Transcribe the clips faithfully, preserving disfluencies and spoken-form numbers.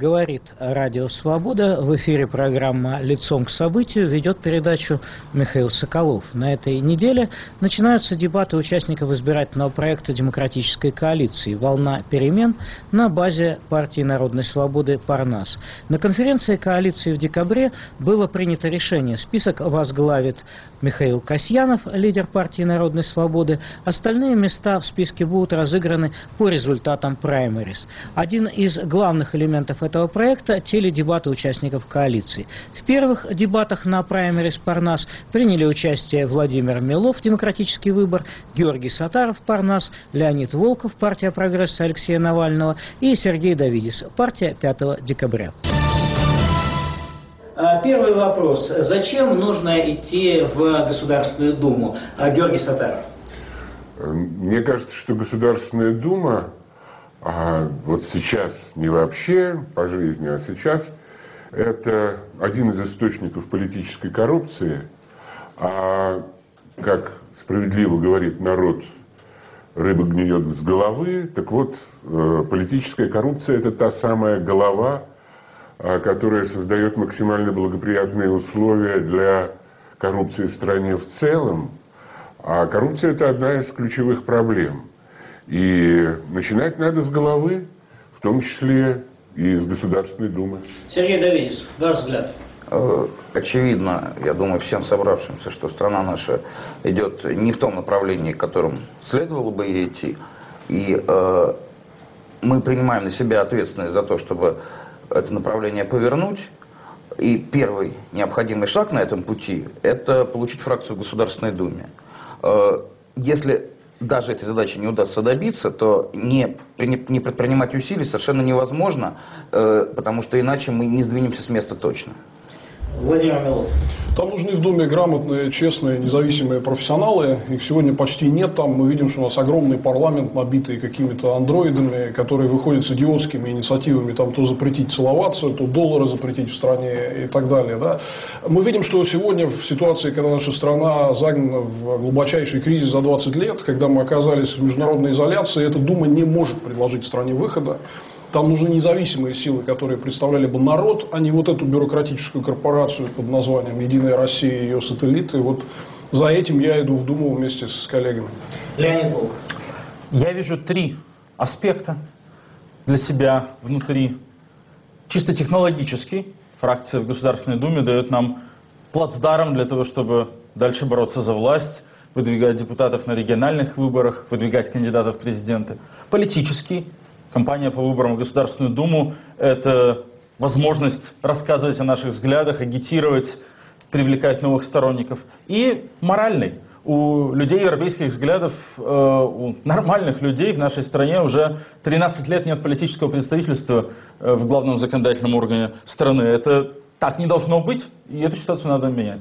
Говорит Радио Свобода. В эфире программа «Лицом к событию». Ведет передачу Михаил Соколов. На этой неделе начинаются дебаты участников избирательного проекта демократической коалиции «Волна перемен» на базе партии Народной Свободы «Парнас». На конференции коалиции в декабре было принято решение. Список возглавит Михаил Касьянов, лидер партии Народной Свободы. Остальные места в списке будут разыграны по результатам праймерис. Один из главных элементов этого проекта – теледебаты участников коалиции. В первых дебатах на праймерис Парнас приняли участие Владимир Милов, Демократический выбор, Георгий Сатаров, Парнас, Леонид Волков, партия Прогресса Алексея Навального и Сергей Давидис, партия пятого декабря. Первый вопрос. Зачем нужно идти в Государственную Думу? Георгий Сатаров. Мне кажется, что Государственная Дума, а вот сейчас, не вообще по жизни, а сейчас, это один из источников политической коррупции. А, как справедливо говорит народ, рыба гниет с головы. Так вот, политическая коррупция – это та самая голова, которая создает максимально благоприятные условия для коррупции в стране в целом. А коррупция – это одна из ключевых проблем. И начинать надо с головы, в том числе и с Государственной Думы. Сергей Давидис, ваш взгляд? Очевидно, я думаю, всем собравшимся, что страна наша идет не в том направлении, в котором следовало бы ей идти. И э, мы принимаем на себя ответственность за то, чтобы это направление повернуть. И первый необходимый шаг на этом пути – это получить фракцию в Государственной Думе. Э, если даже этой задачи не удастся добиться, то не, не предпринимать усилий совершенно невозможно, э, потому что иначе мы не сдвинемся с места точно. Владимир Милов. Там нужны в Думе грамотные, честные, независимые профессионалы. Их сегодня почти нет там. Мы видим, что у нас огромный парламент, набитый какими-то андроидами, которые выходят с идиотскими инициативами, там то запретить целоваться, то доллары запретить в стране и так далее. Да? Мы видим, что сегодня в ситуации, когда наша страна загнана в глубочайший кризис за двадцать лет, когда мы оказались в международной изоляции, эта Дума не может предложить стране выхода. Там нужны независимые силы, которые представляли бы народ, а не вот эту бюрократическую корпорацию под названием «Единая Россия» и ее сателлиты. Вот за этим я иду в Думу вместе с коллегами. Леонид Волков. Я вижу три аспекта для себя внутри. Чисто технологический. Фракция в Государственной Думе дает нам плацдарм для того, чтобы дальше бороться за власть, выдвигать депутатов на региональных выборах, выдвигать кандидатов в президенты. Политический. Кампания по выборам в Государственную Думу – это возможность рассказывать о наших взглядах, агитировать, привлекать новых сторонников. И моральный. У людей европейских взглядов, у нормальных людей в нашей стране уже тринадцать лет нет политического представительства в главном законодательном органе страны. Это так не должно быть, и эту ситуацию надо менять.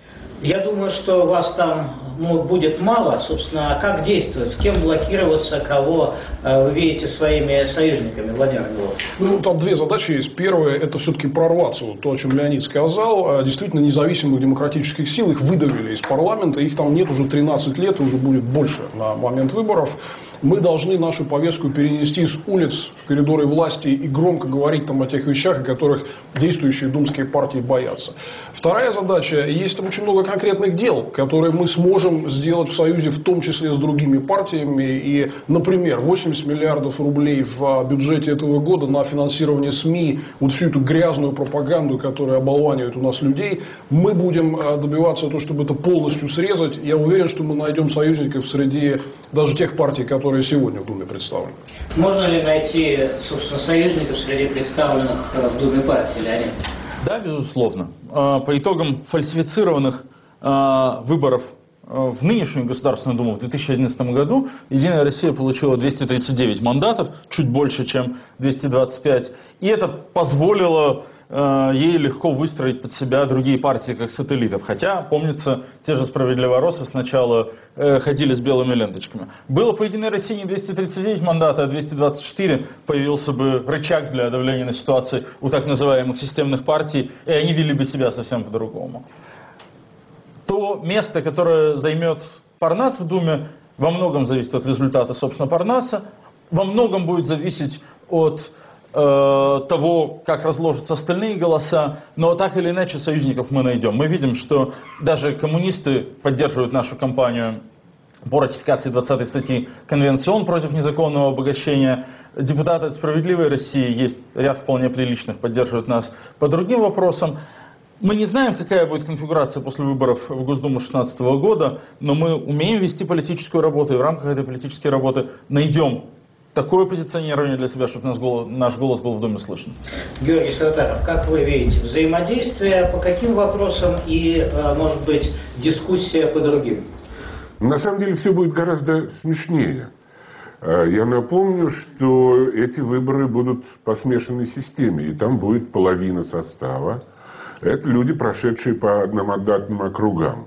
Я думаю, что вас там ну, будет мало. Собственно, как действовать, с кем блокироваться, кого э, вы видите своими союзниками, Владимир Милов? Ну, там две задачи есть. Первая – это все-таки прорваться. Вот то, о чем Леонид сказал. Действительно, независимых демократических сил, их выдавили из парламента. Их там нет уже тринадцать лет, и уже будет больше на момент выборов. Мы должны нашу повестку перенести с улиц в коридоры власти и громко говорить там о тех вещах, о которых действующие думские партии боятся. Вторая задача – есть там очень много конкретных дел, которые мы сможем сделать в союзе, в том числе с другими партиями. И, например, восемьдесят миллиардов рублей в бюджете этого года на финансирование СМИ, вот всю эту грязную пропаганду, которая оболванивает у нас людей, мы будем добиваться того, чтобы это полностью срезать. Я уверен, что мы найдем союзников среди даже тех партий, которые сегодня в Думе представлены. Можно ли найти, собственно, союзников среди представленных в Думе партий, Леонид? Да, безусловно. По итогам фальсифицированных выборов в нынешнюю Государственную Думу в две тысячи одиннадцатом году Единая Россия получила двести тридцать девять мандатов, чуть больше, чем двести двадцать пять. И это позволило ей легко выстроить под себя другие партии как сателлитов. Хотя, помнится, те же «Справедливоросы» сначала э, ходили с белыми ленточками. Было по «Единой России» не двести тридцать девять мандатов, а двести двадцать четыре, появился бы рычаг для давления на ситуацию у так называемых системных партий, и они вели бы себя совсем по-другому. То место, которое займет Парнас в Думе, во многом зависит от результата, собственно, Парнаса, во многом будет зависеть от э, того, как разложатся остальные голоса, но так или иначе союзников мы найдем. Мы видим, что даже коммунисты поддерживают нашу кампанию по ратификации двадцатой статьи Конвенции ООН против незаконного обогащения. Депутаты от «Справедливой России», есть ряд вполне приличных, поддерживают нас по другим вопросам. Мы не знаем, какая будет конфигурация после выборов в Госдуму две тысячи шестнадцатого года, но мы умеем вести политическую работу, и в рамках этой политической работы найдем такое позиционирование для себя, чтобы наш голос, наш голос был в Думе слышен. Георгий Саттаров, как вы видите, взаимодействие по каким вопросам и, может быть, дискуссия по другим? На самом деле все будет гораздо смешнее. Я напомню, что эти выборы будут по смешанной системе, и там будет половина состава. Это люди, прошедшие по одномандатным округам.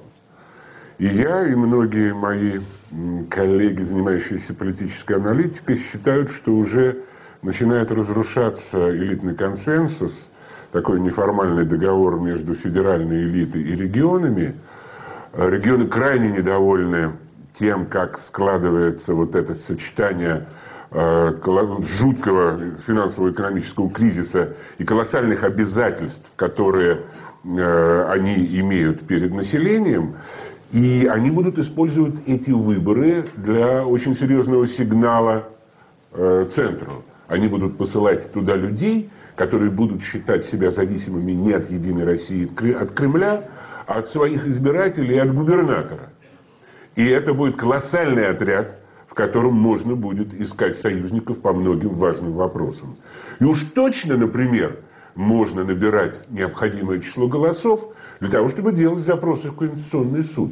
И я, и многие мои коллеги, занимающиеся политической аналитикой, считают, что уже начинает разрушаться элитный консенсус, такой неформальный договор между федеральной элитой и регионами. Регионы крайне недовольны тем, как складывается вот это сочетание э, жуткого финансово-экономического кризиса и колоссальных обязательств, которые э, они имеют перед населением. И они будут использовать эти выборы для очень серьезного сигнала э, центру. Они будут посылать туда людей, которые будут считать себя зависимыми не от «Единой России», от Кремля, а от своих избирателей и от губернатора. И это будет колоссальный отряд, в котором можно будет искать союзников по многим важным вопросам. И уж точно, например, можно набирать необходимое число голосов для того, чтобы делать запросы в Конституционный суд.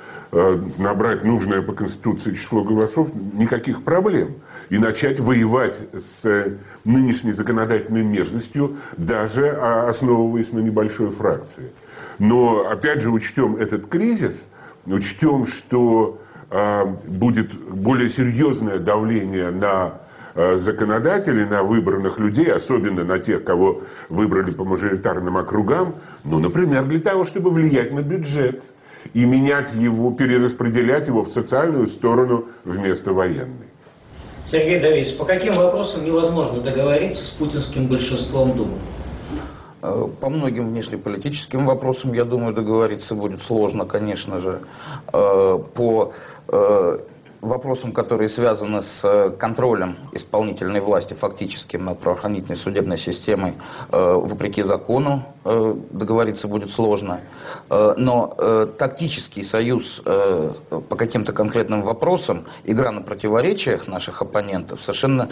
Набрать нужное по Конституции число голосов – никаких проблем. И начать воевать с нынешней законодательной мерзостью, даже основываясь на небольшой фракции. Но, опять же, учтем этот кризис, учтем, что э, будет более серьезное давление на э, законодателей, на выбранных людей, особенно на тех, кого выбрали по мажоритарным округам, ну, например, для того, чтобы влиять на бюджет и менять его, перераспределять его в социальную сторону вместо военной. Сергей Давидович, по каким вопросам невозможно договориться с путинским большинством Думы? По многим внешнеполитическим вопросам, я думаю, договориться будет сложно, конечно же. По вопросам, которые связаны с контролем исполнительной власти фактическим над правоохранительной судебной системой, вопреки закону, договориться будет сложно. Но тактический союз по каким-то конкретным вопросам, игра на противоречиях наших оппонентов совершенно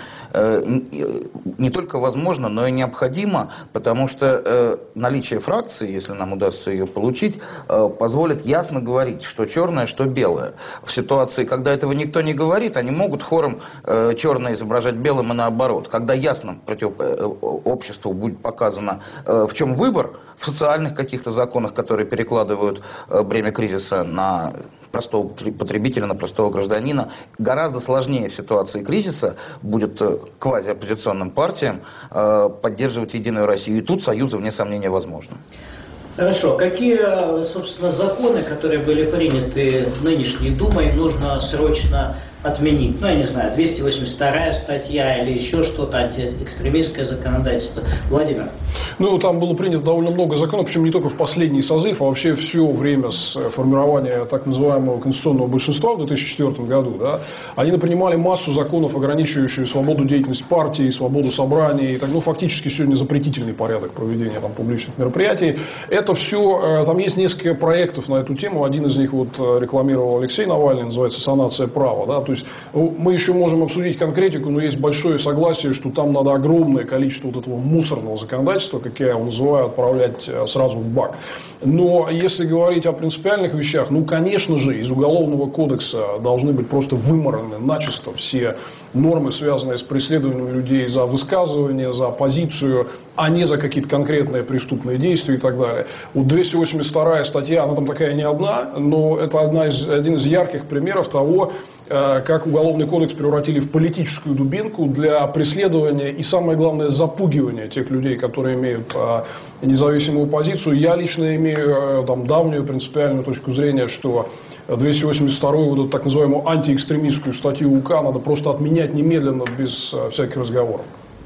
не только возможно, но и необходимо, потому что наличие фракции, если нам удастся ее получить, позволит ясно говорить, что черное, что белое. В ситуации, когда этого никто не говорит, они могут хором черное изображать белым и наоборот. Когда ясно против, обществу будет показано, в чем выбор, в социальных каких-то законах, которые перекладывают бремя кризиса на простого потребителя, на простого гражданина, гораздо сложнее в ситуации кризиса будет квазиоппозиционным партиям поддерживать Единую Россию. И тут союзы, вне сомнения, возможны. Хорошо. Какие, собственно, законы, которые были приняты нынешней Думой, нужно срочно отменить? Ну, я не знаю, двести восемьдесят вторая статья или еще что-то, антиэкстремистское законодательство. Владимир? Ну, там было принято довольно много законов, причем не только в последний созыв, а вообще все время с формирования так называемого конституционного большинства в две тысячи четвёртом году, да, они принимали массу законов, ограничивающих свободу деятельности партии, свободу собраний, и так, ну, фактически сегодня запретительный порядок проведения там публичных мероприятий. Это все, там есть несколько проектов на эту тему, один из них вот рекламировал Алексей Навальный, называется «Санация права», да, то есть мы еще можем обсудить конкретику, но есть большое согласие, что там надо огромное количество вот этого мусорного законодательства, как я его называю, отправлять сразу в бак. Но если говорить о принципиальных вещах, ну, конечно же, из Уголовного кодекса должны быть просто вымораны начисто все нормы, связанные с преследованием людей за высказывание, за позицию, а не за какие-то конкретные преступные действия и так далее. Вот двести восемьдесят вторая статья, она там такая не одна, но это одна из, один из ярких примеров того, как Уголовный кодекс превратили в политическую дубинку для преследования и, самое главное, запугивания тех людей, которые имеют независимую позицию. Я лично имею там давнюю принципиальную точку зрения, что двести восемьдесят вторую, вот эту так называемую антиэкстремистскую статью УК надо просто отменять немедленно, без всяких разговоров.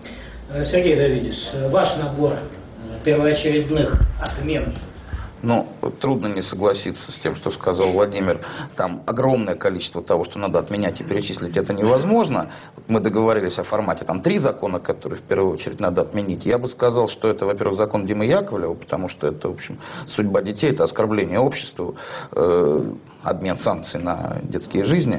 Сергей Давидис, ваш набор первоочередных отмен. Ну, трудно не согласиться с тем, что сказал Владимир. Там огромное количество того, что надо отменять и перечислить, это невозможно. Мы договорились о формате, там три закона, которые в первую очередь надо отменить. Я бы сказал, что это, во-первых, закон Димы Яковлева, потому что это, в общем, судьба детей, это оскорбление обществу, э, обмен санкций на детские жизни.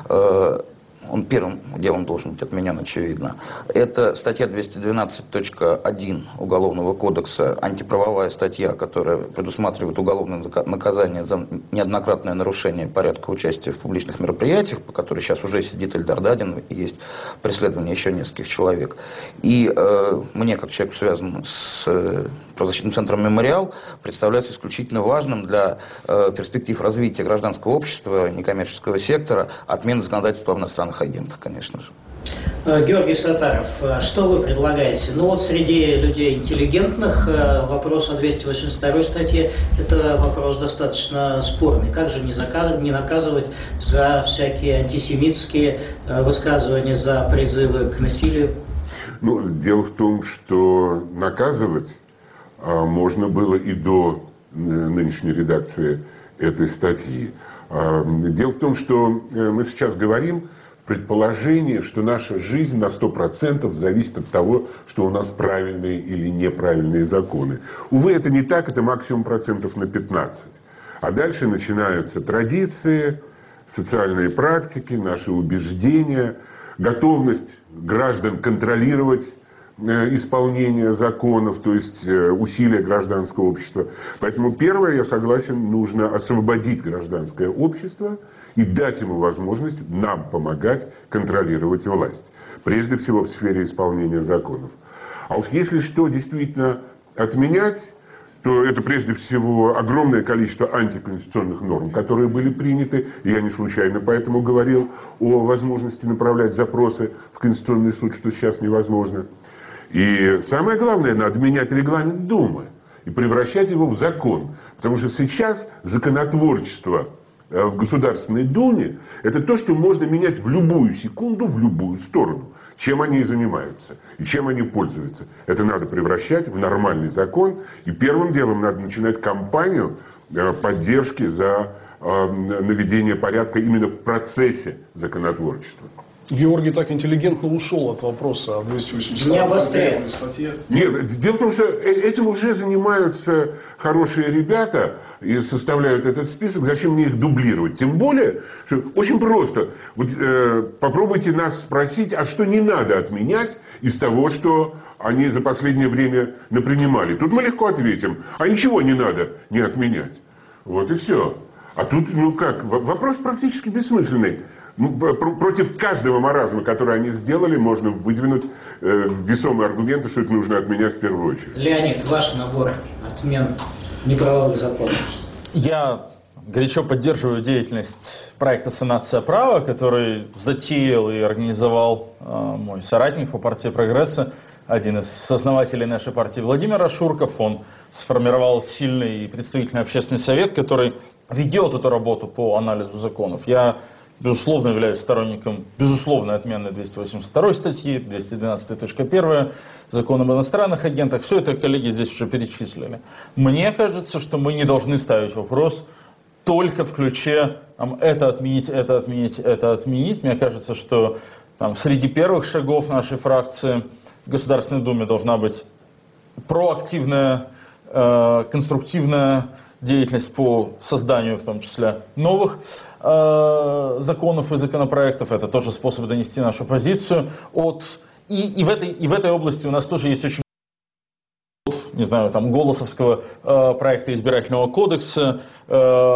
Э, Он первым делом должен быть отменен, очевидно. Это статья двести двенадцать точка один Уголовного кодекса, антиправовая статья, которая предусматривает уголовное наказание за неоднократное нарушение порядка участия в публичных мероприятиях, по которой сейчас уже сидит Эльдар Дадин, и есть преследование еще нескольких человек. И э, мне, как человеку, связанному с э, правозащитным центром «Мемориал», представляется исключительно важным для э, перспектив развития гражданского общества, некоммерческого сектора, отмена законодательства об иностранных агентах, конечно же. Георгий Сатаров, что вы предлагаете? Ну вот среди людей интеллигентных вопрос о двести восемьдесят второй статье – это вопрос достаточно спорный. Как же не, заказ... не наказывать за всякие антисемитские высказывания, за призывы к насилию? Ну, дело в том, что наказывать а, можно было и до нынешней редакции этой статьи. А, дело в том, что мы сейчас говорим предположение, что наша жизнь на сто процентов зависит от того, что у нас правильные или неправильные законы. Увы, это не так, это максимум процентов на пятнадцать. А дальше начинаются традиции, социальные практики, наши убеждения, готовность граждан контролировать исполнение законов, то есть усилия гражданского общества. Поэтому первое, я согласен, нужно освободить гражданское общество и дать ему возможность нам помогать контролировать власть. Прежде всего в сфере исполнения законов. А уж если что действительно отменять, то это прежде всего огромное количество антиконституционных норм, которые были приняты. Я не случайно поэтому говорил о возможности направлять запросы в Конституционный суд, что сейчас невозможно. И самое главное, надо менять регламент Думы и превращать его в закон. Потому что сейчас законотворчество в Государственной Думе – это то, что можно менять в любую секунду, в любую сторону. Чем они и занимаются, и чем они пользуются. Это надо превращать в нормальный закон. И первым делом надо начинать кампанию поддержки за наведение порядка именно в процессе законотворчества. Георгий так интеллигентно ушел от вопроса о двести восемьдесят статье. Нет, дело в том, что этим уже занимаются хорошие ребята и составляют этот список. Зачем мне их дублировать? Тем более, что очень просто. Вот, э, попробуйте нас спросить, а что не надо отменять из того, что они за последнее время напринимали. Тут мы легко ответим, а ничего не надо не отменять. Вот и все. А тут, ну как, вопрос практически бессмысленный. Против каждого маразма, который они сделали, можно выдвинуть э, весомые аргументы, что это нужно отменять в первую очередь. Леонид, ваш набор отмен неправовых законов. Я горячо поддерживаю деятельность проекта «Санация права», который затеял и организовал э, мой соратник по партии «Прогресса», один из сооснователей нашей партии Владимир Ашурков. Он сформировал сильный и представительный общественный совет, который ведет эту работу по анализу законов. Я безусловно являюсь сторонником безусловной отмены двести восемьдесят второй статьи, двести двенадцать точка один закона об иностранных агентах. Все это коллеги здесь уже перечислили. Мне кажется, что мы не должны ставить вопрос только в ключе там, это отменить, это отменить, это отменить. Мне кажется, что там, среди первых шагов нашей фракции в Государственной Думе должна быть проактивная, э, конструктивная деятельность по созданию, в том числе, новых э, законов и законопроектов. Это тоже способ донести нашу позицию. От, и, и, в этой, и в этой области у нас тоже есть очень много, не знаю, там, голосовского э, проекта избирательного кодекса э,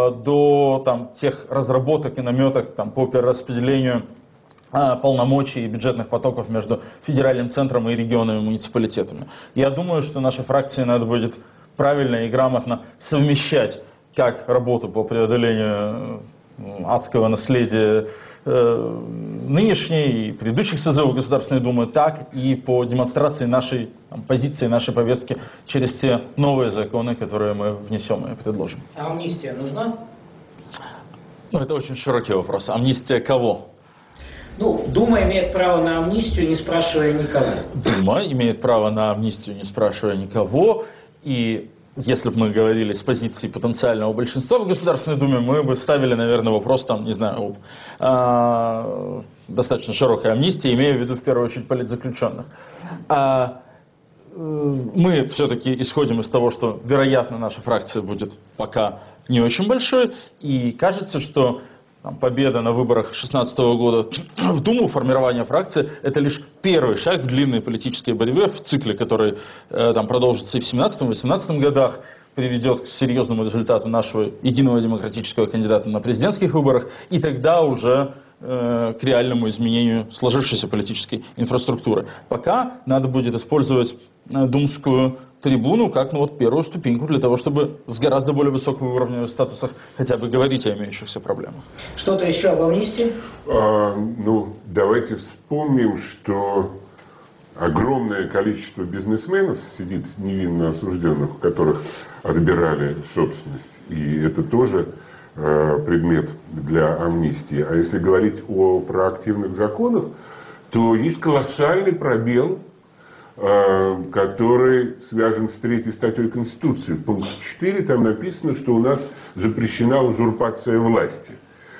до там, тех разработок и наметок там, по перераспределению э, полномочий и бюджетных потоков между федеральным центром и регионами и муниципалитетами. Я думаю, что нашей фракции надо будет правильно и грамотно совмещать как работу по преодолению адского наследия э, нынешней и предыдущих созывов Государственной Думы, так и по демонстрации нашей там, позиции, нашей повестки через те новые законы, которые мы внесем и предложим. А амнистия нужна? Ну, это очень широкий вопрос. Амнистия кого? Ну, Дума имеет право на амнистию, не спрашивая никого. Дума имеет право на амнистию, не спрашивая никого. И если бы мы говорили с позиции потенциального большинства в Государственной Думе, мы бы ставили, наверное, вопрос, там, не знаю, о достаточно широкой амнистии, имея в виду в первую очередь политзаключенных. А мы все-таки исходим из того, что, вероятно, наша фракция будет пока не очень большой, и кажется, что там, победа на выборах две тысячи шестнадцатого года в Думу, формирование фракции, это лишь первый шаг в длинной политической борьбе, в цикле, который э, там, продолжится и в семнадцатом-восемнадцатом годах, приведет к серьезному результату нашего единого демократического кандидата на президентских выборах, и тогда уже э, к реальному изменению сложившейся политической инфраструктуры. Пока надо будет использовать э, думскую трибуну как ну, вот, первую ступеньку для того, чтобы с гораздо более высокого уровня статусах хотя бы говорить о имеющихся проблемах. Что-то еще об амнистии? А, ну, давайте вспомним, что огромное количество бизнесменов сидит невинно осужденных, у которых отбирали собственность. И это тоже э, предмет для амнистии. А если говорить о проактивных законах, то есть колоссальный пробел, который связан с третьей статьей Конституции. В пункте четыре там написано, что у нас запрещена узурпация власти.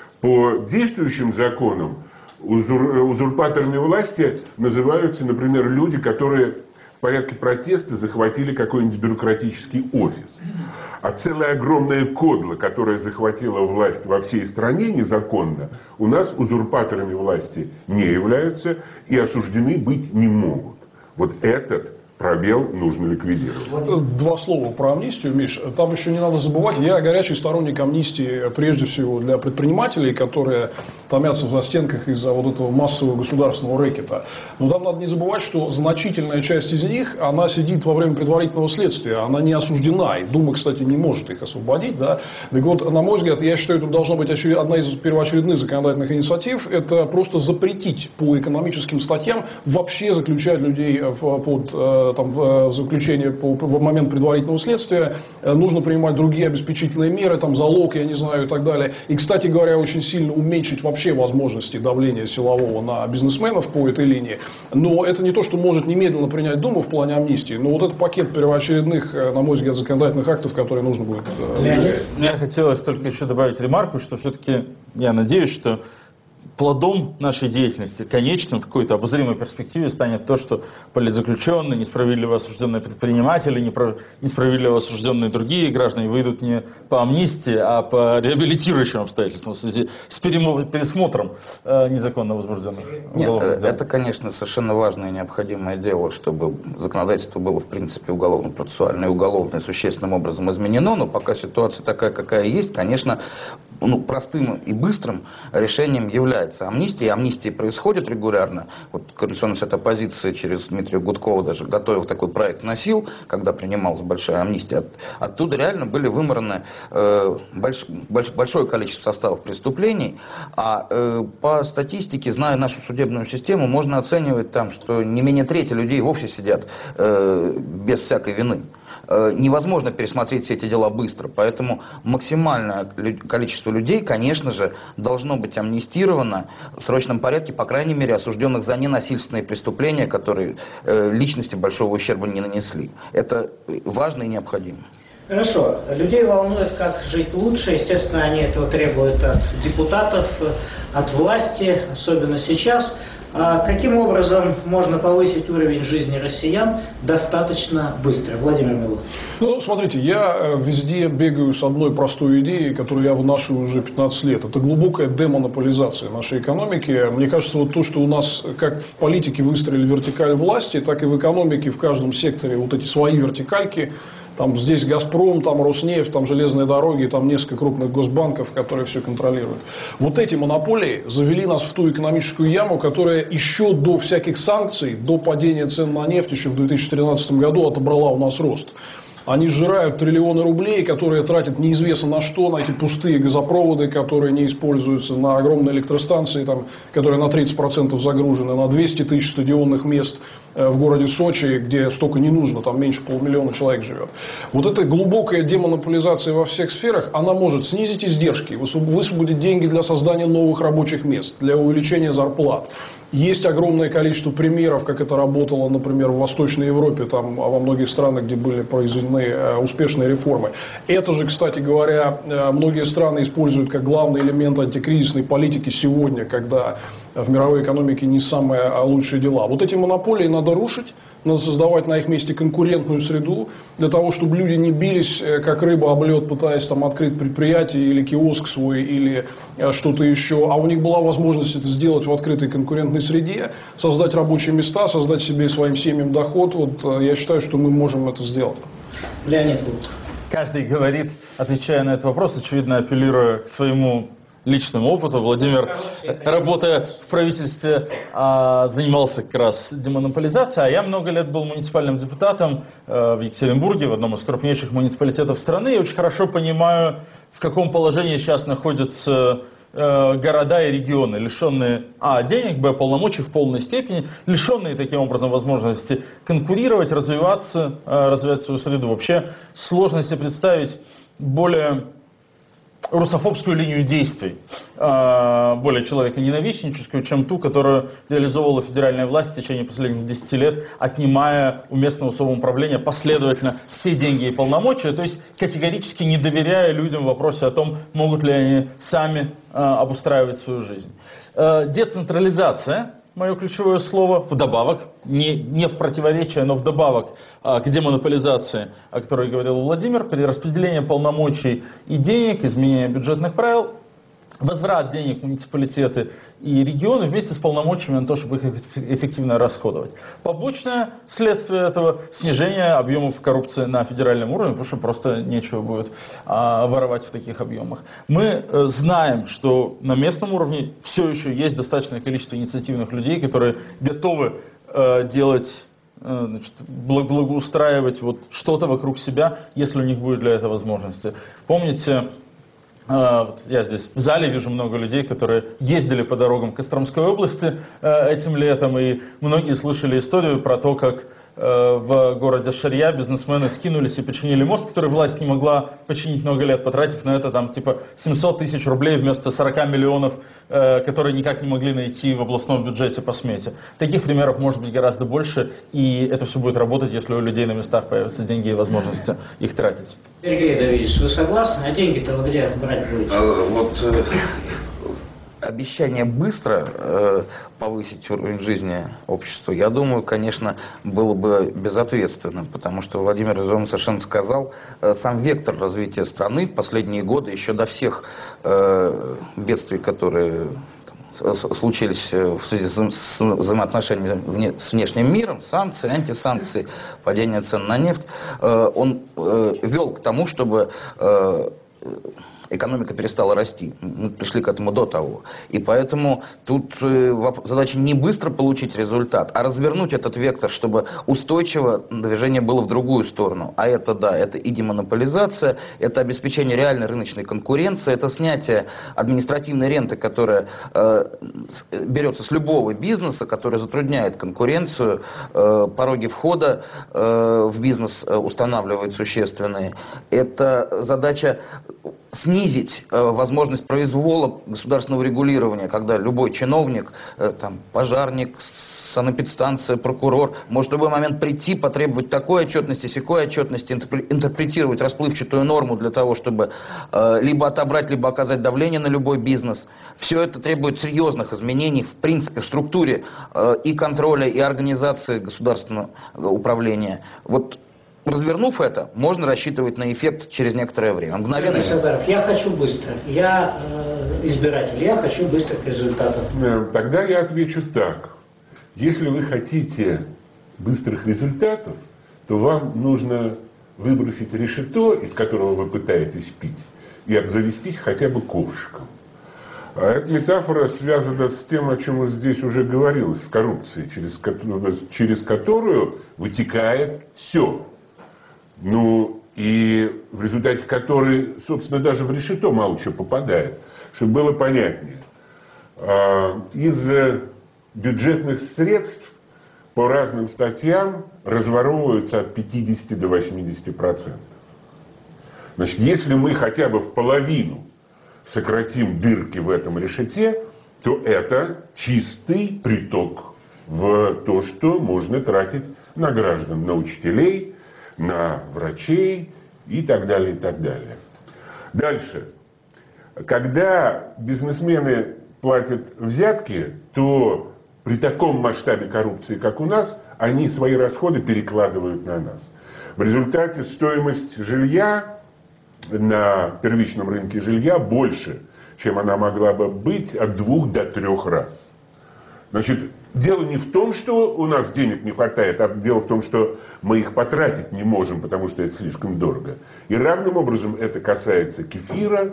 По действующим законам узур, узурпаторами власти называются, например, люди, которые в порядке протеста захватили какой-нибудь бюрократический офис. А целая огромная кодла, которая захватила власть во всей стране незаконно, у нас узурпаторами власти не являются и осуждены быть не могут. Вот этот пробел нужно ликвидировать. Два слова про амнистию, Миш. Там еще не надо забывать, я горячий сторонник амнистии прежде всего для предпринимателей, которые томятся в застенках из-за вот этого массового государственного рэкета. Но там надо не забывать, что значительная часть из них, она сидит во время предварительного следствия, она не осуждена. И Дума, кстати, не может их освободить. Да? Так вот, на мой взгляд, я считаю, это должна быть одна из первоочередных законодательных инициатив, это просто запретить по экономическим статьям вообще заключать людей под там, в заключение по, в момент предварительного следствия, нужно принимать другие обеспечительные меры, там, залог, я не знаю, и так далее. И, кстати говоря, очень сильно уменьшить вообще возможности давления силового на бизнесменов по этой линии. Но это не то, что может немедленно принять Дума в плане амнистии, но вот этот пакет первоочередных, на мой взгляд, законодательных актов, которые нужно будет внедрять. Мне хотелось только еще добавить ремарку, что все-таки я надеюсь, что плодом нашей деятельности, конечным в какой-то обозримой перспективе станет то, что политзаключенные, несправедливо осужденные предприниматели, несправедливо осужденные другие граждане выйдут не по амнистии, а по реабилитирующим обстоятельствам в связи с пересмотром э, незаконно возбужденных. Нет, это, конечно, совершенно важное и необходимое дело, чтобы законодательство было, в принципе, уголовно-процессуальное и уголовное существенным образом изменено, но пока ситуация такая, какая есть, конечно, ну, простым и быстрым решением является амнистия. Амнистии происходит регулярно. Вот Координационный совет оппозиции через Дмитрия Гудкова даже готовил такой проект, носил, когда принималась большая амнистия. От, оттуда реально были вымораны э, больш, больш, большое количество составов преступлений. А э, по статистике, зная нашу судебную систему, можно оценивать там, что не менее трети людей вовсе сидят э, без всякой вины. Невозможно пересмотреть все эти дела быстро, поэтому максимальное количество людей, конечно же, должно быть амнистировано в срочном порядке, по крайней мере, осужденных за ненасильственные преступления, которые личности большого ущерба не нанесли. Это важно и необходимо. Хорошо. Людей волнует, как жить лучше. Естественно, они этого требуют от депутатов, от власти, особенно сейчас. А каким образом можно повысить уровень жизни россиян достаточно быстро? Владимир Милов. Ну, смотрите, я везде бегаю с одной простой идеей, которую я вынашиваю уже пятнадцать лет. Это глубокая демонополизация нашей экономики. Мне кажется, вот то, что у нас, как в политике выстроили вертикаль власти, так и в экономике в каждом секторе вот эти свои вертикальки. Там здесь «Газпром», там «Роснефть», там «Железные дороги», там несколько крупных госбанков, которые все контролируют. Вот эти монополии завели нас в ту экономическую яму, которая еще до всяких санкций, до падения цен на нефть еще в две тысячи тринадцатом году отобрала у нас рост. Они сжирают триллионы рублей, которые тратят неизвестно на что, на эти пустые газопроводы, которые не используются, на огромные электростанции, там, которые на тридцать процентов загружены, на двести тысяч стадионных мест. в городе Сочи, где столько не нужно, там меньше полумиллиона человек живет. Вот эта глубокая демонополизация во всех сферах, она может снизить издержки, высвободить деньги для создания новых рабочих мест, для увеличения зарплат. Есть огромное количество примеров, как это работало, например, в Восточной Европе, там, во многих странах, где были произведены успешные реформы. Это же, кстати говоря, многие страны используют как главный элемент антикризисной политики сегодня, когда в мировой экономике не самые лучшие дела. Вот эти монополии надо рушить. Надо создавать на их месте конкурентную среду, для того, чтобы люди не бились, как рыба об лед, пытаясь там открыть предприятие или киоск свой, или что-то еще. А у них была возможность это сделать в открытой конкурентной среде, создать рабочие места, создать себе и своим семьям доход. Вот я считаю, что мы можем это сделать. Леонид. Каждый говорит, отвечая на этот вопрос, очевидно, апеллируя к своему личному опыту. Владимир, работая в правительстве, занимался как раз демонополизацией, а я много лет был муниципальным депутатом в Екатеринбурге, в одном из крупнейших муниципалитетов страны, и очень хорошо понимаю, в каком положении сейчас находятся города и регионы, лишенные а. денег, б. полномочий в полной степени, лишенные таким образом возможности конкурировать, развиваться, развивать свою среду. Вообще сложно себе представить более русофобскую линию действий, более человеконенавистническую, чем ту, которую реализовывала федеральная власть в течение последних десяти лет, отнимая у местного самоуправления последовательно все деньги и полномочия, то есть категорически не доверяя людям в вопросе о том, могут ли они сами обустраивать свою жизнь. Децентрализация, мое ключевое слово, вдобавок, не, не в противоречие, но вдобавок а, к демонополизации, о которой говорил Владимир, перераспределение полномочий и денег, изменение бюджетных правил, возврат денег в муниципалитеты и регионы вместе с полномочиями на то, чтобы их эффективно расходовать. Побочное следствие этого — снижение объемов коррупции на федеральном уровне, потому что просто нечего будет а, воровать в таких объемах. Мы э, знаем, что на местном уровне все еще есть достаточное количество инициативных людей, которые готовы э, делать, э, значит, благоустраивать вот что-то вокруг себя, если у них будет для этого возможности. Помните, я здесь в зале вижу много людей, которые ездили по дорогам Костромской области этим летом, и многие слышали историю про то, как в городе Шарья бизнесмены скинулись и починили мост, который власть не могла починить много лет, потратив на это там типа семьсот тысяч рублей вместо сорока миллионов, которые никак не могли найти в областном бюджете по смете. Таких примеров может быть гораздо больше, и это все будет работать, если у людей на местах появятся деньги и возможности их тратить. Сергей Давидович, вы согласны? А деньги-то вы где брать будете? Вот обещание быстро э, повысить уровень жизни общества, я думаю, конечно, было бы безответственно, потому что Владимир Владимирович совершенно сказал, э, сам вектор развития страны в последние годы, еще до всех э, бедствий, которые там случились в связи с взаимоотношениями с внешним миром, санкции, антисанкции, падение цен на нефть, э, он э, вел к тому, чтобы э, экономика перестала расти. Мы пришли к этому до того. И поэтому тут задача не быстро получить результат, а развернуть этот вектор, чтобы устойчиво движение было в другую сторону. А это, да, это и демонополизация, это обеспечение реальной рыночной конкуренции, это снятие административной ренты, которая э, берется с любого бизнеса, которая затрудняет конкуренцию, э, пороги входа э, в бизнес устанавливают существенные. Это задача снизить э, возможность произвола государственного регулирования, когда любой чиновник, э, там, пожарник, санэпидстанция, прокурор может в любой момент прийти, потребовать такой отчетности, сякой отчетности, интерпретировать расплывчатую норму для того, чтобы э, либо отобрать, либо оказать давление на любой бизнес. Все это требует серьезных изменений в принципе в структуре э, и контроля, и организации государственного управления. Вот развернув это, можно рассчитывать на эффект через некоторое время. Мгновенно. Садаров, я хочу быстро. Я э, избиратель, я хочу быстрых результатов. Тогда я отвечу так. Если вы хотите быстрых результатов, то вам нужно выбросить решето, из которого вы пытаетесь пить, и обзавестись хотя бы ковшиком. А эта метафора связана с тем, о чем здесь уже говорилось, с коррупцией, через, через которую вытекает все. Ну, и в результате которой, собственно, даже в решето мало чего попадает. Чтобы было понятнее. Из бюджетных средств по разным статьям разворовываются от пятидесяти до восьмидесяти процентов. Значит, если мы хотя бы в половину сократим дырки в этом решете, то это чистый приток в то, что можно тратить на граждан, на учителей, на врачей и так далее, и так далее. Дальше. Когда бизнесмены платят взятки, то при таком масштабе коррупции, как у нас, они свои расходы перекладывают на нас. В результате стоимость жилья на первичном рынке жилья больше, чем она могла бы быть, от двух до трех раз. Значит, дело не в том, что у нас денег не хватает, а дело в том, что мы их потратить не можем, потому что это слишком дорого. И равным образом это касается кефира,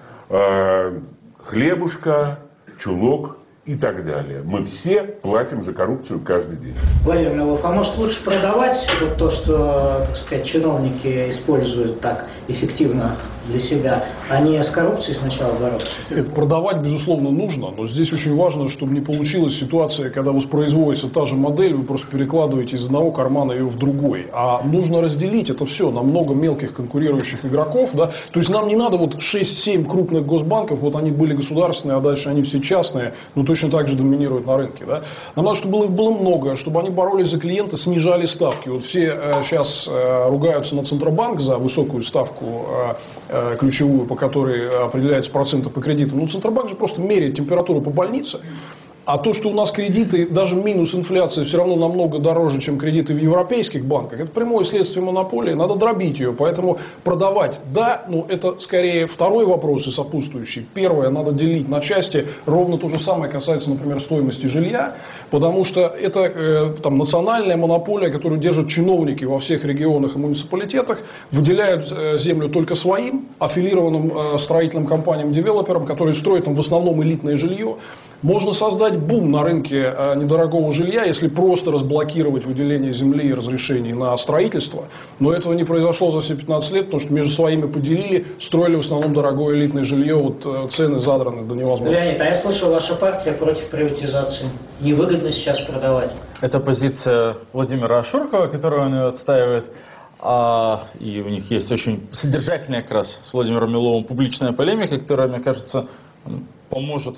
э, хлебушка, чулок и так далее. Мы все платим за коррупцию каждый день. Владимир Милов, а может лучше продавать вот то, что, так сказать, чиновники используют так эффективно для себя, а не с коррупцией сначала бороться? Нет, продавать, безусловно, нужно, но здесь очень важно, чтобы не получилась ситуация, когда воспроизводится та же модель, вы просто перекладываете из одного кармана ее в другой. А нужно разделить это все на много мелких конкурирующих игроков. Да? То есть нам не надо вот шесть-семь крупных госбанков, вот они были государственные, а дальше они все частные, но точно так же доминируют на рынке. Да? Нам надо, чтобы их было много, чтобы они боролись за клиента, снижали ставки. Вот все э, сейчас э, ругаются на Центробанк за высокую ставку э, ключевую, по которой определяется проценты по кредитам. Ну, Центробанк же просто меряет температуру по больнице. А то, что у нас кредиты, даже минус инфляции, все равно намного дороже, чем кредиты в европейских банках, это прямое следствие монополии, надо дробить ее. Поэтому продавать, да, но это скорее второй вопрос и сопутствующий. Первое, надо делить на части. Ровно то же самое касается, например, стоимости жилья, потому что это э, там, национальная монополия, которую держат чиновники во всех регионах и муниципалитетах, выделяют э, землю только своим, аффилированным э, строительным компаниям-девелоперам, которые строят там в основном элитное жилье. Можно создать бум на рынке недорогого жилья, если просто разблокировать выделение земли и разрешений на строительство. Но этого не произошло за все пятнадцать лет, потому что между своими поделили, строили в основном дорогое элитное жилье, вот цены задраны до невозможности. Леонид, а я слышал, ваша партия против приватизации. Невыгодно сейчас продавать. Это позиция Владимира Ашуркова, которую он отстаивает. А, и у них есть очень содержательная как раз с Владимиром Миловым публичная полемика, которая, мне кажется, поможет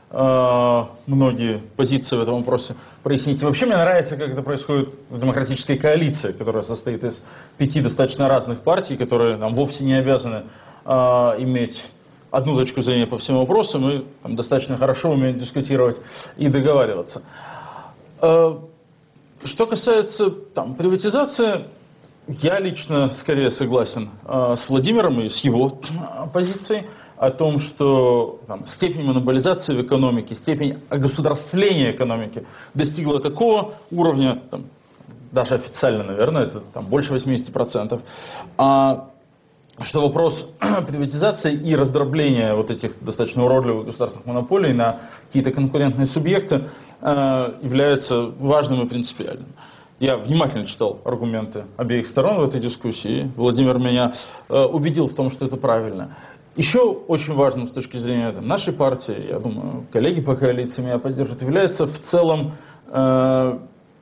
многие позиции в этом вопросе прояснить. И вообще мне нравится, как это происходит в демократической коалиции, которая состоит из пяти достаточно разных партий, которые нам вовсе не обязаны э, иметь одну точку зрения по всем вопросам и там, достаточно хорошо умеют дискутировать и договариваться. Э, что касается там, приватизации, я лично скорее согласен э, с Владимиром и с его э, позицией о том, что там, степень монополизации в экономике, степень огосударствления экономики достигла такого уровня, там, даже официально, наверное, это там, больше восьмидесяти процентов, а, что вопрос приватизации и раздробления вот этих достаточно уродливых государственных монополий на какие-то конкурентные субъекты а, является важным и принципиальным. Я внимательно читал аргументы обеих сторон в этой дискуссии. Владимир меня а, убедил в том, что это правильно. Еще очень важным с точки зрения там, нашей партии, я думаю, коллеги по коалиции меня поддержат, является в целом, э,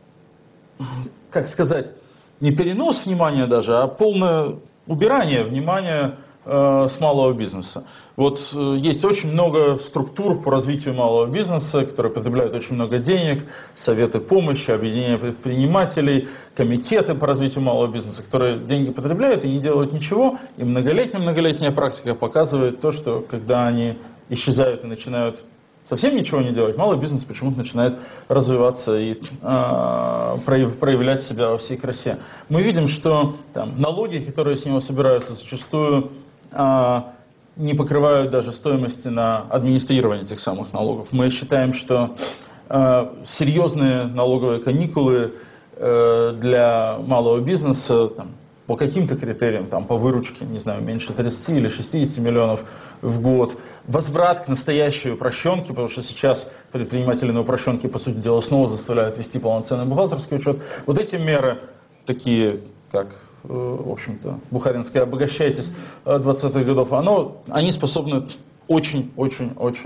как сказать, не перенос внимания даже, а полное убирание внимания э, с малого бизнеса. Вот э, есть очень много структур по развитию малого бизнеса, которые потребляют очень много денег, советы помощи, объединения предпринимателей, комитеты по развитию малого бизнеса, которые деньги потребляют и не делают ничего. И многолетняя-многолетняя практика показывает то, что когда они исчезают и начинают совсем ничего не делать, малый бизнес почему-то начинает развиваться и э, проявлять себя во всей красе. Мы видим, что там, налоги, которые с него собираются, зачастую э, не покрывают даже стоимости на администрирование этих самых налогов. Мы считаем, что э, серьезные налоговые каникулы э, для малого бизнеса там, по каким-то критериям, там, по выручке, не знаю, меньше тридцати или шестидесяти миллионов в год, возврат к настоящей упрощенке, потому что сейчас предприниматели на упрощенке, по сути дела, снова заставляют вести полноценный бухгалтерский учет. Вот эти меры, такие как, в общем-то, бухаринское «обогащайтесь» двадцатых годов, оно, они способны очень-очень-очень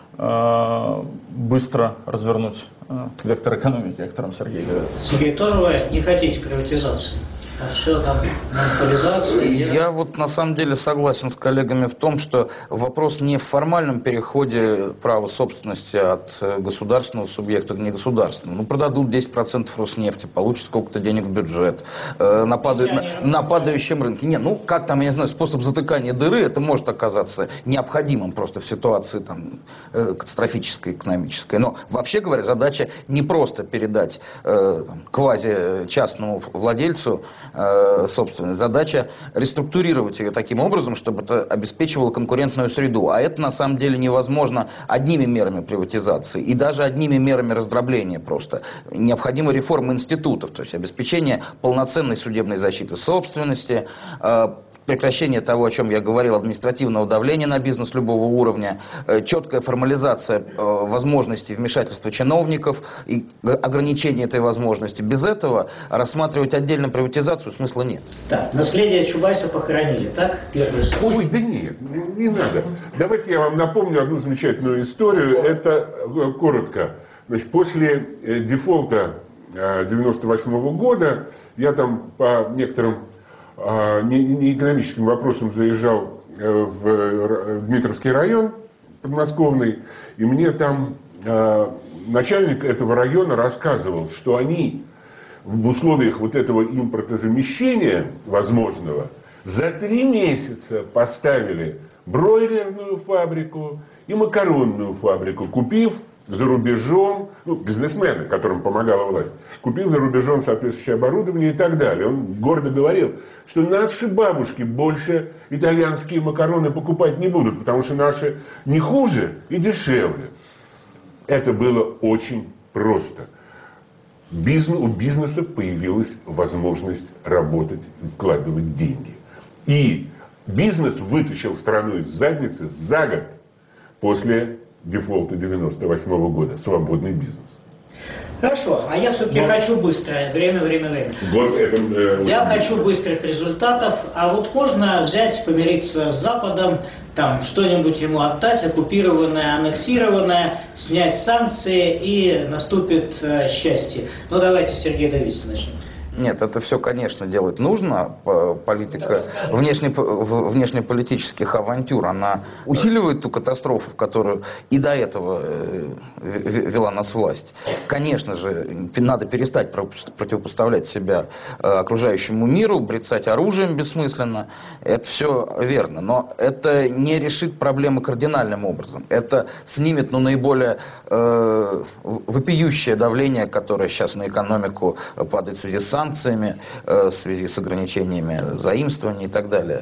э, быстро развернуть э, вектор экономики, о котором Сергей говорил. Сергей, тоже вы не хотите приватизации? А все там монополизация? Я вот на самом деле согласен с коллегами в том, что вопрос не в формальном переходе права собственности от государственного субъекта к негосударственному. Ну, продадут десять процентов Роснефти, получат сколько-то денег в бюджет, э, на, падаю, на, на падающем рынке. Не, ну как там, я не знаю, способ затыкания дыры, это может оказаться необходимым просто в ситуации там, э, катастрофической, экономической. Но вообще говоря, задача не просто передать э, там, квази-частному владельцу собственная задача реструктурировать ее таким образом, чтобы это обеспечивало конкурентную среду. А это на самом деле невозможно одними мерами приватизации и даже одними мерами раздробления просто. Необходима реформа институтов, то есть обеспечение полноценной судебной защиты собственности, прекращение того, о чем я говорил, административного давления на бизнес любого уровня, четкая формализация возможностей вмешательства чиновников и ограничение этой возможности. Без этого рассматривать отдельно приватизацию смысла нет. Так, наследие Чубайса похоронили, так? Первый слой. Ой, да нет, не надо. Давайте я вам напомню одну замечательную историю. Это коротко. Значит, после дефолта девяносто восьмого года я там по некоторым Не, не экономическим вопросом заезжал в Дмитровский район подмосковный, и мне там э, начальник этого района рассказывал, что они в условиях вот этого импортозамещения возможного за три месяца поставили бройлерную фабрику и макаронную фабрику, купив за рубежом, ну, бизнесмены, которым помогала власть, купил за рубежом соответствующее оборудование и так далее. Он гордо говорил, что наши бабушки больше итальянские макароны покупать не будут, потому что наши не хуже и дешевле. Это было очень просто. Бизнес, у бизнеса появилась возможность работать, вкладывать деньги. И бизнес вытащил страну из задницы за год после дефолта девяносто восьмого года. Свободный бизнес. Хорошо, а я все-таки Но... хочу быстро. Время, время, время. Вот это, э, я хочу интересно. быстрых результатов. А вот можно взять, помириться с Западом, там что-нибудь ему отдать, оккупированное, аннексированное, снять санкции, и наступит э, счастье. Ну давайте, Сергей Давидович, начнем. Нет, это все, конечно, делать нужно. Политика внешне, внешнеполитических авантюр, она усиливает ту катастрофу, в которую и до этого вела нас власть. Конечно же, надо перестать противопоставлять себя окружающему миру, брецать оружием бессмысленно. Это все верно. Но это не решит проблемы кардинальным образом. Это снимет, ну, наиболее э, вопиющее давление, которое сейчас на экономику падает в связи с санкциями, в связи с ограничениями заимствований и так далее.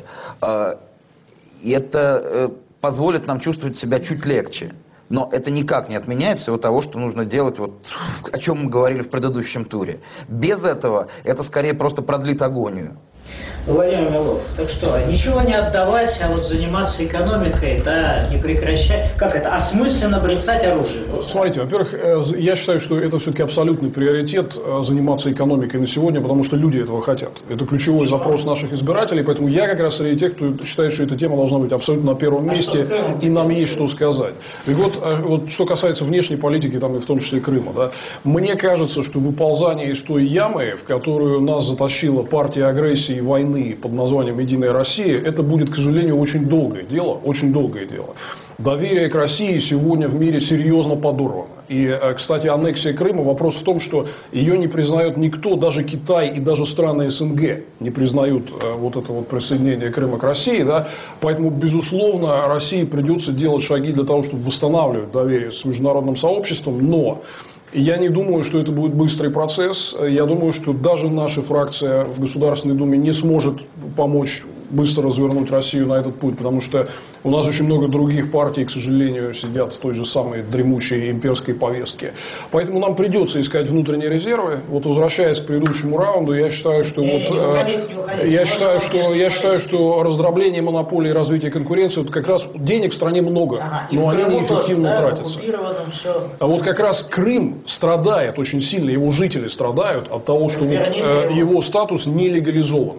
И это позволит нам чувствовать себя чуть легче. Но это никак не отменяет всего того, что нужно делать, вот, о чем мы говорили в предыдущем туре. Без этого это скорее просто продлит агонию. Владимир Милов, так что, ничего не отдавать, а вот заниматься экономикой, да, не прекращать, как это, осмысленно брецать оружие? Смотрите, во-первых, я считаю, что это все-таки абсолютный приоритет заниматься экономикой на сегодня, потому что люди этого хотят. Это ключевой что? запрос наших избирателей, поэтому я как раз среди тех, кто считает, что эта тема должна быть абсолютно на первом а месте, и нам есть что сказать. И вот, вот что касается внешней политики, там, и в том числе Крыма, да, мне кажется, что выползание из той ямы, в которую нас затащила партия агрессии и войны под названием «Единая Россия», это будет, к сожалению, очень долгое дело, очень долгое дело. Доверие к России сегодня в мире серьезно подорвано. И, кстати, аннексия Крыма, вопрос в том, что ее не признает никто, даже Китай и даже страны СНГ не признают вот это вот присоединение Крыма к России. Да? Поэтому, безусловно, России придется делать шаги для того, чтобы восстанавливать доверие с международным сообществом, но я не думаю, что это будет быстрый процесс. Я думаю, что даже наша фракция в Государственной Думе не сможет помочь быстро развернуть Россию на этот путь, потому что у нас очень много других партий, к сожалению, сидят в той же самой дремучей имперской повестке. Поэтому нам придется искать внутренние резервы. Вот возвращаясь к предыдущему раунду, я считаю, что не, вот, не уходите, не уходите. я считаю, что я считаю, что раздробление монополии и развитие конкуренции, вот как раз денег в стране много, ага, но они неэффективно да, тратятся. А вот как раз Крым страдает очень сильно, его жители страдают от того, что вот, э, его статус не легализован.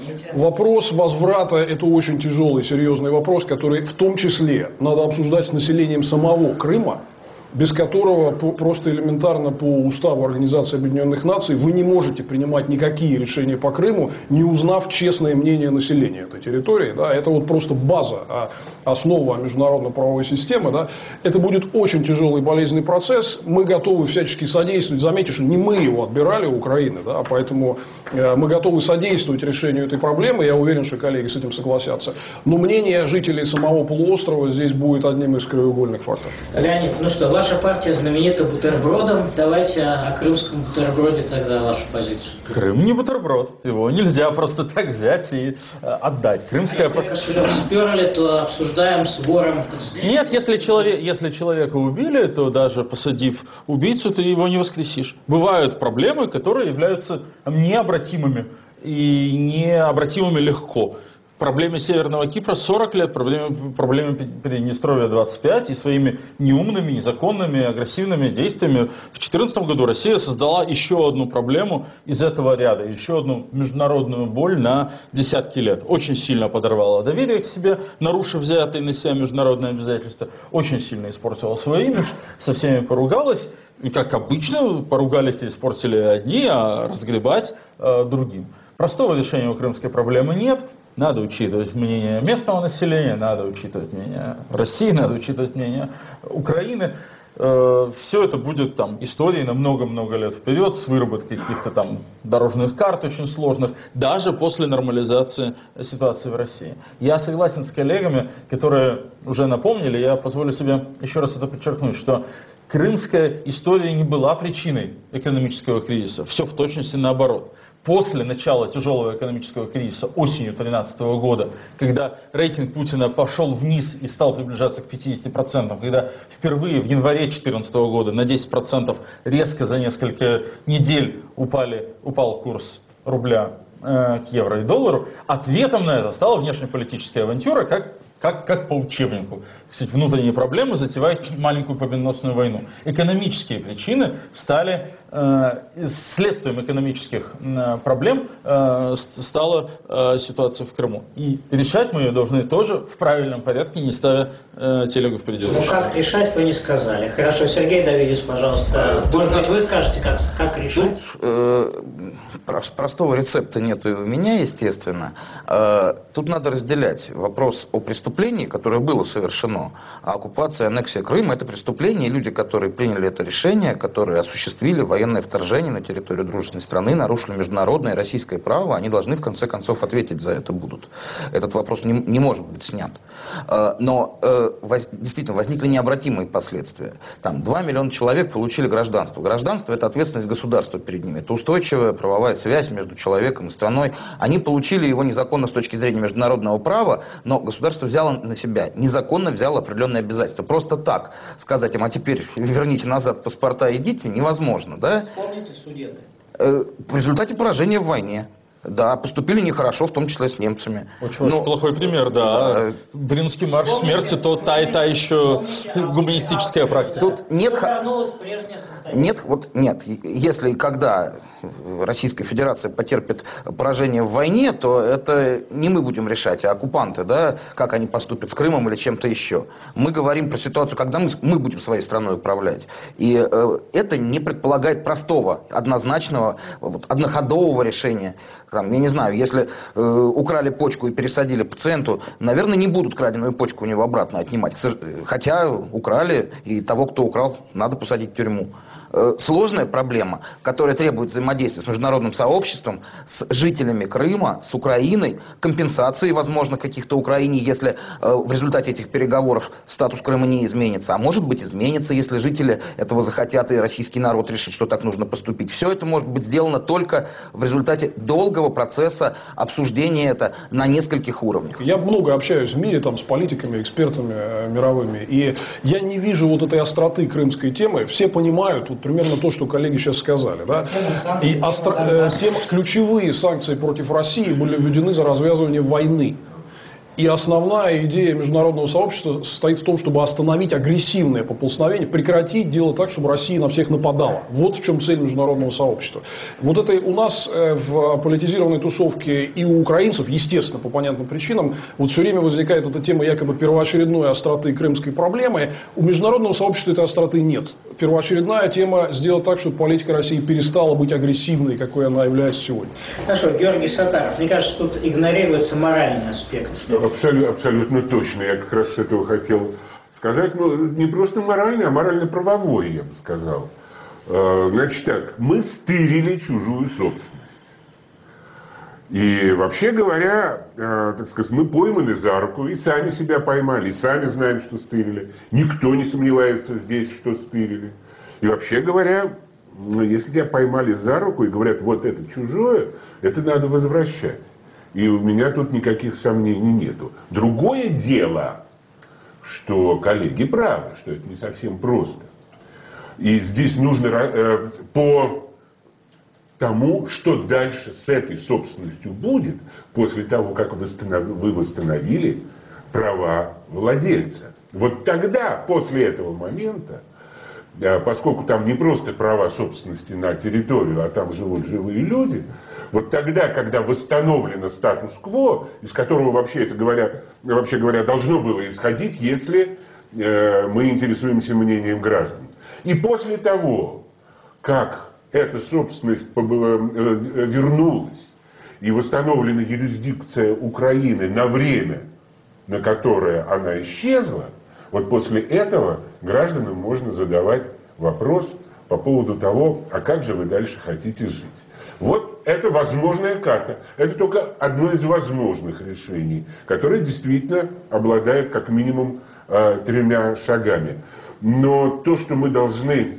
Вопрос возврата – это очень тяжелый, серьезный вопрос, который в том числе надо обсуждать с населением самого Крыма, без которого просто элементарно по уставу Организации Объединенных Наций вы не можете принимать никакие решения по Крыму, не узнав честное мнение населения этой территории. Да, это вот просто база, основа международно-правовой системы. Да. Это будет очень тяжелый и болезненный процесс. Мы готовы всячески содействовать. Заметьте, что не мы его отбирали у Украины, да, поэтому мы готовы содействовать решению этой проблемы. Я уверен, что коллеги с этим согласятся. Но мнение жителей самого полуострова здесь будет одним из краеугольных факторов. Леонид, ну что, ваша партия знаменита бутербродом. Давайте о крымском бутерброде тогда вашу позицию. Крым не бутерброд. Его нельзя просто так взять и э, отдать. Крымская... Если кошелек сперли, то обсуждаем с вором. Нет, если, человек, если человека убили, то даже посадив убийцу, ты его не воскресишь. Бывают проблемы, которые являются необратимыми и необратимыми легко. Проблеме Северного Кипра сорок лет, проблеме, проблеме Приднестровья двадцать пять, и своими неумными, незаконными, агрессивными действиями в две тысячи четырнадцатом году Россия создала еще одну проблему из этого ряда, еще одну международную боль на десятки лет. Очень сильно подорвала доверие к себе, нарушив взятые на себя международные обязательства, очень сильно испортила свой имидж, со всеми поругалась, и как обычно поругались и испортили одни, а разгребать э, другим. Простого решения у крымской проблемы нет. Надо учитывать мнение местного населения, надо учитывать мнение России, надо учитывать мнение Украины. Все это будет там историей на много-много лет вперед, с выработкой каких-то там дорожных карт очень сложных, даже после нормализации ситуации в России. Я согласен с коллегами, которые уже напомнили, я позволю себе еще раз это подчеркнуть, что крымская история не была причиной экономического кризиса, все в точности наоборот. После начала тяжелого экономического кризиса осенью две тысячи тринадцатого года, когда рейтинг Путина пошел вниз и стал приближаться к пятидесяти процентам, когда впервые в январе две тысячи четырнадцатого года на десять процентов резко за несколько недель упали, упал курс рубля э, к евро и доллару, ответом на это стала внешнеполитическая авантюра, как, как, как по учебнику. Кстати, внутренние проблемы затевают маленькую победоносную войну. Экономические причины стали, э, следствием экономических э, проблем э, стала э, ситуация в Крыму. И решать мы ее должны тоже в правильном порядке, не ставя э, телегу впереди. Ну как решать, вы не сказали. Хорошо, Сергей Давидис, пожалуйста. Может быть, вы скажете, как, как решать? Тут э, простого рецепта нет и у меня, естественно. Э, тут надо разделять вопрос о преступлении, которое было совершено. А оккупация, аннексия Крыма – это преступление, и люди, которые приняли это решение, которые осуществили военное вторжение на территорию дружественной страны, нарушили международное и российское право, они должны в конце концов ответить за это будут. Этот вопрос не, не может быть снят. Но воз, действительно возникли необратимые последствия. Там два миллиона человек получили гражданство. Гражданство – это ответственность государства перед ними. Это устойчивая правовая связь между человеком и страной. Они получили его незаконно с точки зрения международного права, но государство взяло на себя, незаконно взяло определенные обязательства. Просто так сказать им, а теперь верните назад паспорта и идите, невозможно. Да? Вспомните Судеты. В результате поражения в войне. Да, поступили нехорошо, в том числе с немцами. Очень, ну, очень плохой пример, да. да. Брюнский марш смерти, то та и та еще гуманистическая практика. Тут нет, нет, вот нет. Если и когда Российская Федерация потерпит поражение в войне, то это не мы будем решать, а оккупанты, да, как они поступят с Крымом или чем-то еще. Мы говорим про ситуацию, когда мы, мы будем своей страной управлять. И э, это не предполагает простого, однозначного, вот, одноходового решения. Там, я не знаю, если э, украли почку и пересадили пациенту, наверное, не будут краденую почку у него обратно отнимать. Хотя украли, и того, кто украл, надо посадить в тюрьму. Э, сложная проблема, которая требует взаимодействия с международным сообществом, с жителями Крыма, с Украиной, компенсации, возможно, каких-то Украине, если э, в результате этих переговоров статус Крыма не изменится. А может быть, изменится, если жители этого захотят, и российский народ решит, что так нужно поступить. Все это может быть сделано только в результате долгого процесса обсуждения это на нескольких уровнях. Я много общаюсь в мире там, с политиками, экспертами э, мировыми, и я не вижу вот этой остроты крымской темы. Все понимают вот, примерно то, что коллеги сейчас сказали. Да? И остро... э, тем ключевые санкции против России были введены за развязывание войны. И основная идея международного сообщества состоит в том, чтобы остановить агрессивное поползновение, прекратить делать так, чтобы Россия на всех нападала. Вот в чем цель международного сообщества. Вот это у нас в политизированной тусовке и у украинцев, естественно, по понятным причинам, вот все время возникает эта тема якобы первоочередной остроты крымской проблемы. У международного сообщества этой остроты нет. Первоочередная тема сделать так, чтобы политика России перестала быть агрессивной, какой она является сегодня. Хорошо, Георгий Саттаров, мне кажется, тут игнорируется моральный аспект. Абсолютно, абсолютно точно. Я как раз с этого хотел сказать. Ну, не просто моральный, а морально-правовой, я бы сказал. Значит так, мы стырили чужую собственность. И вообще говоря, так сказать, мы пойманы за руку и сами себя поймали, и сами знаем, что стырили. Никто не сомневается здесь, что стырили. И вообще говоря, если тебя поймали за руку и говорят, вот это чужое, это надо возвращать. И у меня тут никаких сомнений нету. Другое дело, что коллеги правы, что это не совсем просто. И здесь нужно э, по тому, что дальше с этой собственностью будет, после того, как вы восстановили права владельца. Вот тогда, после этого момента, поскольку там не просто права собственности на территорию, а там живут живые люди, вот тогда, когда восстановлено статус-кво, из которого вообще, это говоря, вообще говоря должно было исходить, если э, мы интересуемся мнением граждан. И после того, как эта собственность вернулась и восстановлена юрисдикция Украины на время, на которое она исчезла, вот после этого гражданам можно задавать вопрос по поводу того, а как же вы дальше хотите жить. Вот это возможная карта. Это только одно из возможных решений, которое действительно обладает как минимум э, тремя шагами. Но то, что мы должны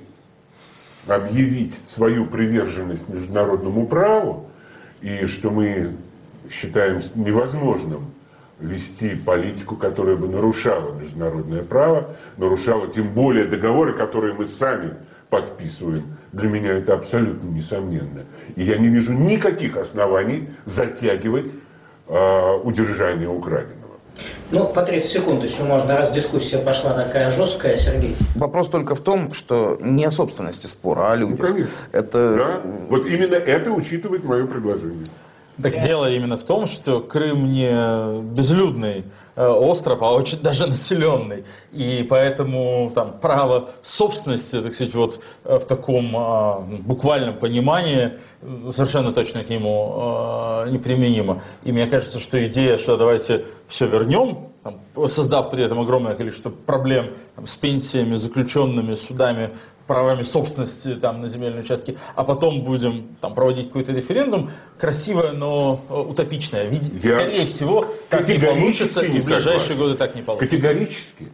объявить свою приверженность международному праву, и что мы считаем невозможным вести политику, которая бы нарушала международное право, нарушала тем более договоры, которые мы сами подписываем. Для меня это абсолютно несомненно. И я не вижу никаких оснований затягивать э, удержание украденного. Ну, по тридцать секунд еще можно, раз дискуссия пошла такая жесткая, Сергей. Вопрос только в том, что не о собственности спора, а о людях. Ну, конечно. Это... Да, вот именно это учитывает мое предложение. Так дело именно в том, что Крым не безлюдный э, остров, а очень даже населенный. И поэтому там право собственности, так сказать, вот э, в таком э, буквальном понимании э, совершенно точно к нему э, неприменимо. И мне кажется, что идея, что давайте все вернем, там, создав при этом огромное количество проблем там, с пенсиями, заключенными, судами, правами собственности там, на земельные участки, а потом будем там, проводить какой-то референдум, красивое, но утопичное. Ведь, скорее всего, так не получится, и в ближайшие согласен. годы так не получится. Категорически.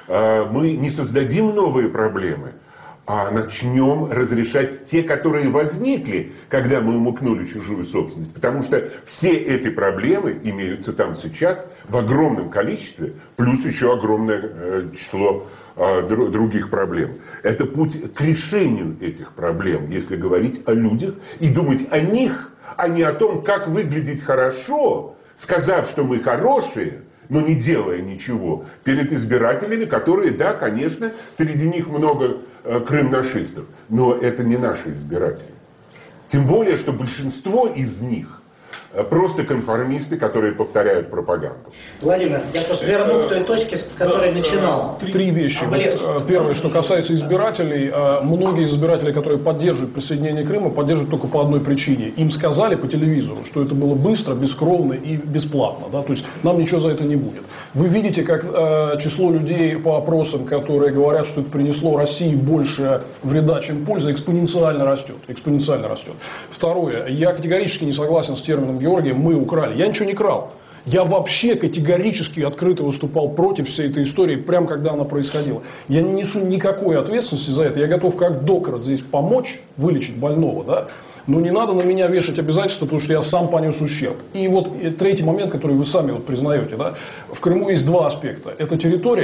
Мы не создадим новые проблемы, а начнем разрешать те, которые возникли, когда мы умыкнули чужую собственность. Потому что все эти проблемы имеются там сейчас в огромном количестве, плюс еще огромное число других проблем. Это путь к решению этих проблем, если говорить о людях и думать о них, а не о том, как выглядеть хорошо, сказав, что мы хорошие, но не делая ничего перед избирателями, которые, да, конечно, среди них много э, крымнашистов, но это не наши избиратели. Тем более, что большинство из них просто конформисты, которые повторяют пропаганду. Владимир, я просто верну к той точке, с которой да, начинал. Три вещи. Вот, первое, что касается избирателей. Многие из избирателей, которые поддерживают присоединение Крыма, поддерживают только по одной причине. Им сказали по телевизору, что это было быстро, бескровно и бесплатно. Да? То есть нам ничего за это не будет. Вы видите, как э, число людей по опросам, которые говорят, что это принесло России больше вреда, чем пользы, экспоненциально растет. Экспоненциально растет. Второе. Я категорически не согласен с термином Георгия «мы украли». Я ничего не крал. Я вообще категорически открыто выступал против всей этой истории, прямо когда она происходила. Я не несу никакой ответственности за это. Я готов как доктор здесь помочь вылечить больного, да? Но не надо на меня вешать обязательства, потому что я сам понес ущерб. И вот третий момент, который вы сами вот признаете. Да? В Крыму есть два аспекта. Это территория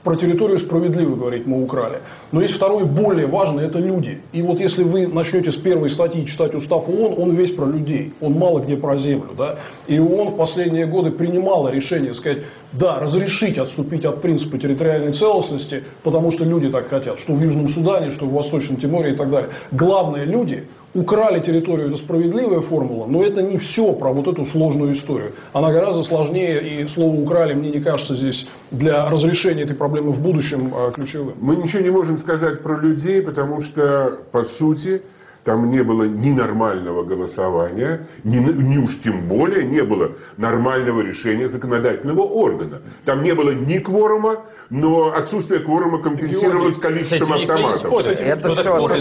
про территорию справедливо говорить мы украли. Но есть второй, более важный, это люди. И вот если вы начнете с первой статьи читать устав ООН, он весь про людей, он мало где про землю. Да? И ООН в последние годы принимала решение сказать, да, разрешить отступить от принципа территориальной целостности, потому что люди так хотят, что в Южном Судане, что в Восточном Тиморе и так далее. Главное, люди украли территорию, это справедливая формула, но это не все про вот эту сложную историю. Она гораздо сложнее, и слово «украли» мне не кажется здесь для разрешения этой проблемы в будущем ключевым. Мы ничего не можем сказать про людей, потому что, по сути, там не было ни нормального голосования, ни, ни уж тем более не было нормального решения законодательного органа. Там не было ни кворума, но отсутствие кворума компенсировалось количеством автоматов. Это все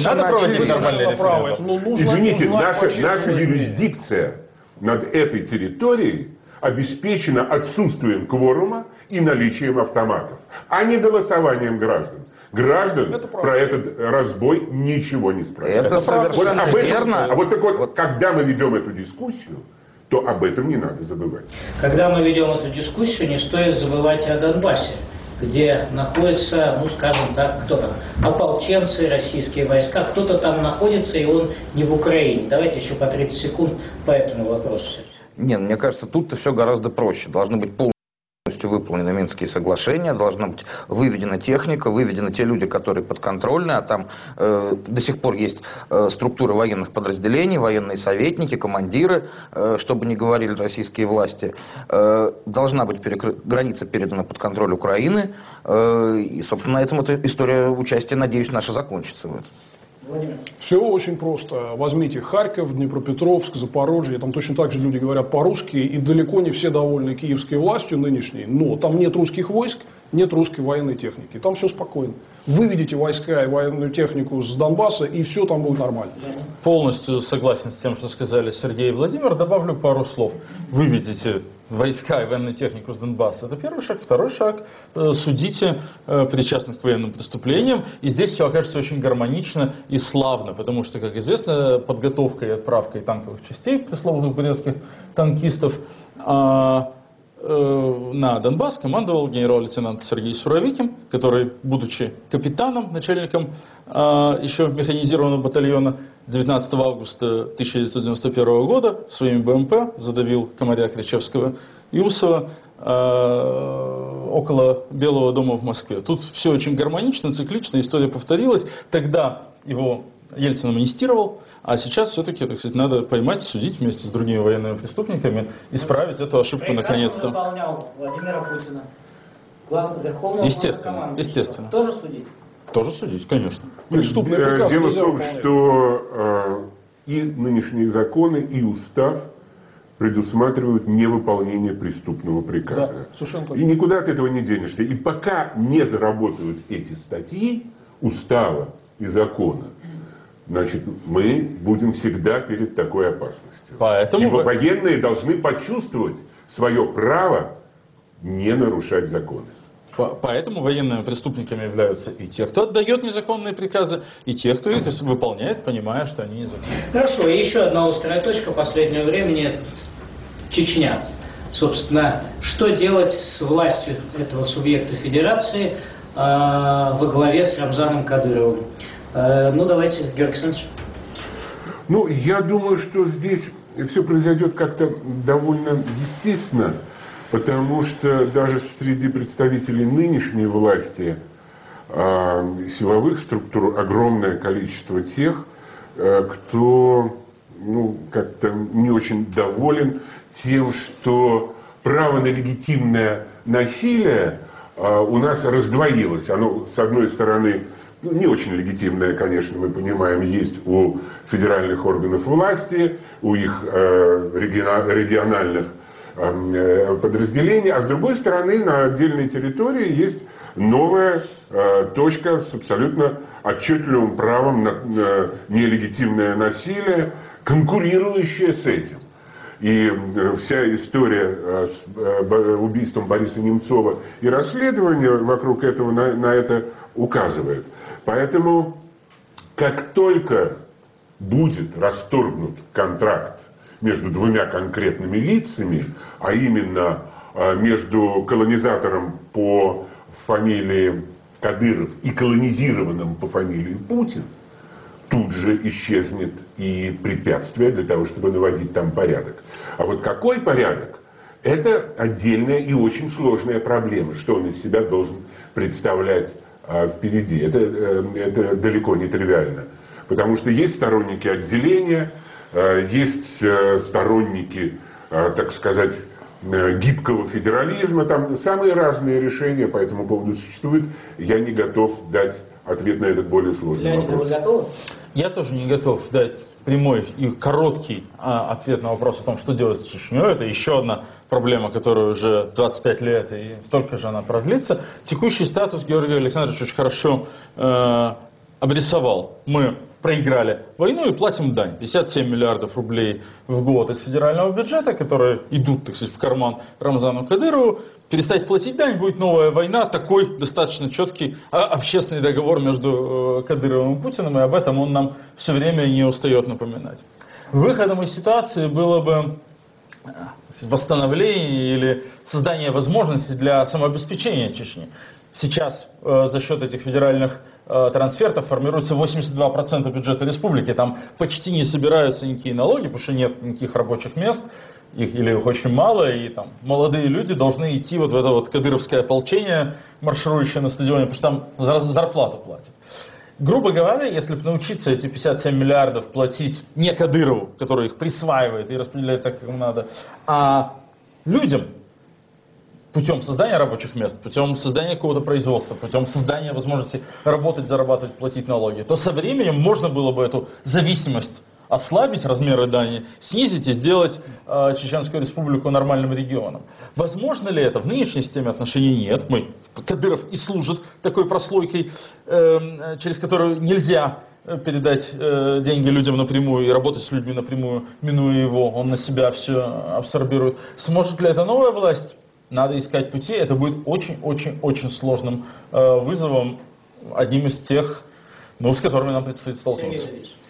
Извините, наша, наша юрисдикция над этой территорией обеспечена отсутствием кворума и наличием автоматов, а не голосованием граждан. Граждан это про этот разбой ничего не спрашивают. Это совершенно вот верно. А вот так вот, вот, когда мы ведем эту дискуссию, то об этом не надо забывать. Когда мы ведем эту дискуссию, не стоит забывать о Донбассе, где находятся, ну скажем так, кто там, ополченцы, российские войска, кто-то там находится, и он не в Украине. Давайте еще по тридцать секунд по этому вопросу. Нет, мне кажется, тут-то все гораздо проще. Должны быть полностью выполнены Минские соглашения, должна быть выведена техника, выведены те люди, которые подконтрольны, а там э, до сих пор есть э, структуры военных подразделений, военные советники, командиры, э, чтобы не говорили российские власти. Э, должна быть перекры... граница передана под контроль Украины, э, и, собственно, на этом эта история участия, надеюсь, наша закончится в этом. Все очень просто. Возьмите Харьков, Днепропетровск, Запорожье. Там точно так же люди говорят по-русски. И далеко не все довольны киевской властью нынешней. Но там нет русских войск, нет русской военной техники. Там все спокойно. Выведите войска и военную технику с Донбасса, и все там будет нормально. Полностью согласен с тем, что сказали Сергей и Владимир. Добавлю пару слов. Выведите войска и военную технику с Донбасса. Это первый шаг. Второй шаг. Судите причастных к военным преступлениям. И здесь все окажется очень гармонично и славно. Потому что, как известно, подготовкой и отправкой танковых частей пресловутых бурятских танкистов на Донбасс командовал генерал-лейтенант Сергей Суровикин, который, будучи капитаном, начальником э, еще механизированного батальона, девятнадцатого августа тысяча девятьсот девяносто первого года своими БМП задавил комаря Кричевского и Усова э, около Белого дома в Москве. Тут все очень гармонично, циклично, история повторилась. Тогда его Ельцин амнистировал, а сейчас все-таки, так сказать, надо поймать, судить вместе с другими военными преступниками, исправить эту ошибку наконец-то. Выполнял Владимира Путина. Главный верховный естественно, естественно. Тоже судить? Тоже судить, конечно. Преступный приказ Дело в том, выполнять. что э, и нынешние законы, и устав предусматривают невыполнение преступного приказа. Да, совершенно точно. И никуда от этого не денешься. И пока не заработают эти статьи устава и закона, значит, мы будем всегда перед такой опасностью. Поэтому И вы... военные должны почувствовать свое право не нарушать законы. Поэтому военными преступниками являются и те, кто отдает незаконные приказы, и те, кто их выполняет, понимая, что они незаконные. Хорошо, и еще одна острая точка последнего времени – Чечня. Собственно, что делать с властью этого субъекта федерации э, во главе с Рамзаном Кадыровым? Э, ну, давайте, Георгий Александрович. Ну, я думаю, что здесь все произойдет как-то довольно естественно, потому что даже среди представителей нынешней власти, э, силовых структур, огромное количество тех, э, кто ну, как-то не очень доволен тем, что право на легитимное насилие э, у нас раздвоилось. Оно, с одной стороны, ну, не очень легитимное, конечно, мы понимаем, есть у федеральных органов власти, у их э, региональных э, подразделений, а с другой стороны, на отдельной территории есть новая э, точка с абсолютно отчетливым правом на, на нелегитимное насилие, конкурирующая с этим. И вся история с убийством Бориса Немцова и расследование вокруг этого на, на это указывает. Поэтому, как только будет расторгнут контракт между двумя конкретными лицами, а именно между колонизатором по фамилии Кадыров и колонизированном по фамилии Путин, тут же исчезнет и препятствие для того, чтобы наводить там порядок. А вот какой порядок? Это отдельная и очень сложная проблема, что он из себя должен представлять а, впереди. Это, это далеко не тривиально. Потому что есть сторонники отделения, а, есть а, сторонники, а, так сказать, гибкого федерализма. Там самые разные решения по этому поводу существуют. Я не готов дать ответ на этот более сложный Леонид, вопрос. вы готовы? Я тоже не готов дать прямой и короткий а, ответ на вопрос о том, что делать с Чечней. Это еще одна проблема, которая уже двадцать пять лет, и столько же она продлится. Текущий статус Георгий Александрович очень хорошо э, обрисовал. Мы проиграли войну и платим дань. пятьдесят семь миллиардов рублей в год из федерального бюджета, которые идут, так сказать, в карман Рамзану Кадырову. Перестать платить дань, будет новая война. Такой достаточно четкий общественный договор между Кадыровым и Путиным, и об этом он нам все время не устает напоминать. Выходом из ситуации было бы восстановление или создание возможностей для самообеспечения Чечни. Сейчас э, за счет этих федеральных э, трансфертов формируется восемьдесят два процента бюджета республики. Там почти не собираются никакие налоги, потому что нет никаких рабочих мест, их, или их очень мало, и там молодые люди должны идти вот в это вот кадыровское ополчение, марширующее на стадионе, потому что там зарплату платят. Грубо говоря, если бы научиться эти пятьдесят семь миллиардов платить не Кадырову, который их присваивает и распределяет так, как им надо, а людям, путем создания рабочих мест, путем создания какого-то производства, путем создания возможности работать, зарабатывать, платить налоги, то со временем можно было бы эту зависимость ослабить, размеры дани, снизить и сделать э, Чеченскую республику нормальным регионом. Возможно ли это? В нынешней системе отношений нет. Мы, Кадыров и служит такой прослойкой, э, через которую нельзя передать э, деньги людям напрямую и работать с людьми напрямую, минуя его, он на себя все абсорбирует. Сможет ли это новая власть? Надо искать пути. Это будет очень-очень-очень сложным э, вызовом, одним из тех, ну, с которыми нам предстоит столкнуться.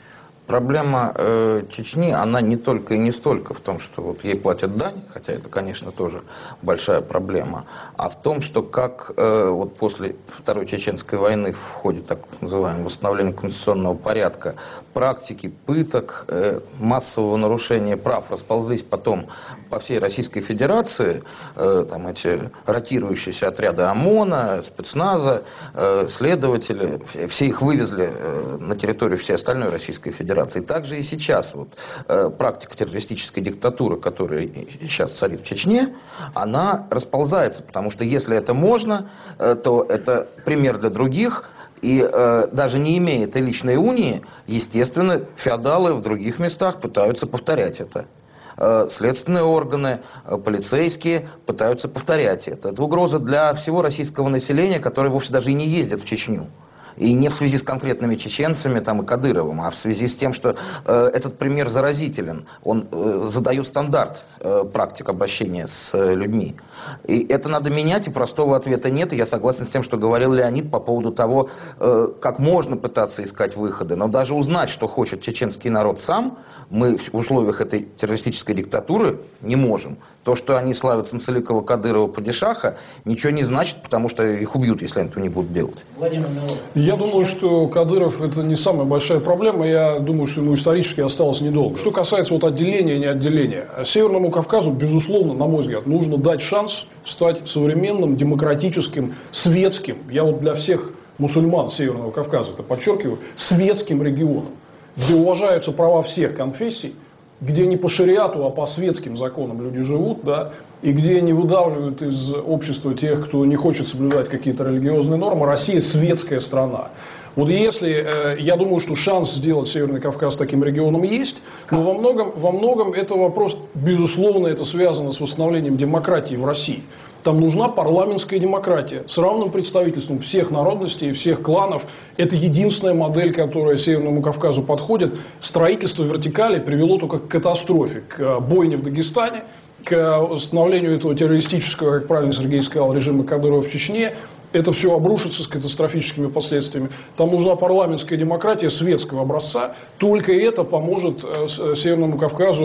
Проблема э, Чечни, она не только и не столько в том, что вот ей платят дань, хотя это, конечно, тоже большая проблема, а в том, что как э, вот после Второй Чеченской войны в ходе так называемого восстановления конституционного порядка практики пыток, э, массового нарушения прав расползлись потом по всей Российской Федерации, э, там эти ротирующиеся отряды ОМОНа, спецназа, э, следователи, все их вывезли э, на территорию всей остальной Российской Федерации. Также и сейчас вот, э, практика террористической диктатуры, которая сейчас царит в Чечне, она расползается, потому что если это можно, э, то это пример для других. И э, даже не имея этой личной унии, естественно, феодалы в других местах пытаются повторять это. Э, следственные органы, э, полицейские пытаются повторять это. Это угроза для всего российского населения, которое вовсе даже и не ездит в Чечню. И не в связи с конкретными чеченцами там, и Кадыровым, а в связи с тем, что э, этот пример заразителен. Он э, задает стандарт э, практик обращения с э, людьми. И это надо менять, и простого ответа нет. И я согласен с тем, что говорил Леонид по поводу того, э, как можно пытаться искать выходы. Но даже узнать, что хочет чеченский народ сам, мы в условиях этой террористической диктатуры не можем. То, что они славят Санцеликова, Кадырова, Падишаха, ничего не значит, потому что их убьют, если они этого не будут делать. Владимир Милов. Я думаю, что Кадыров это не самая большая проблема. Я думаю, что ему исторически осталось недолго. Что касается вот отделения и не отделения. Северному Кавказу, безусловно, на мой взгляд, нужно дать шанс стать современным, демократическим, светским. Я вот для всех мусульман Северного Кавказа это подчеркиваю, светским регионом, где уважаются права всех конфессий, где не по шариату, а по светским законам люди живут, да, и где не выдавливают из общества тех, кто не хочет соблюдать какие-то религиозные нормы. Россия светская страна. Вот если, э, я думаю, что шанс сделать Северный Кавказ таким регионом есть, но во многом, во многом это вопрос, безусловно, это связано с восстановлением демократии в России. Там нужна парламентская демократия с равным представительством всех народностей, всех кланов. Это единственная модель, которая Северному Кавказу подходит. Строительство вертикали привело только к катастрофе, к бойне в Дагестане, к восстановлению этого террористического, как правильно Сергей сказал, режима Кадырова в Чечне. Это все обрушится с катастрофическими последствиями. Там нужна парламентская демократия светского образца. Только это поможет Северному Кавказу